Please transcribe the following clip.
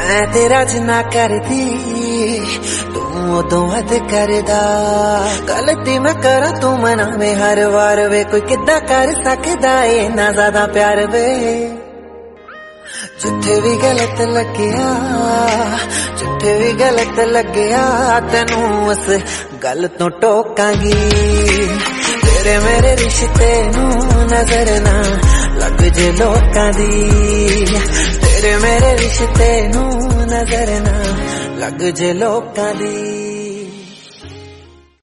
मैं तेरा जिन्ना करदी तू उदों हद करदा गलती मैं करा तू मनावे हर वार वे कोई किद्दां कर सकदा ए इन्ना ज्यादा प्यार वे जिथे भी गलत लग्या जिथे भी गलत लग्या तेनू उस गल तो टोकांगी तेरे मेरे रिश्ते नू नजर ना लग जे लोकां दी तेरे मेरे रिश्ते नू नजर ना लग जे लोकां दी।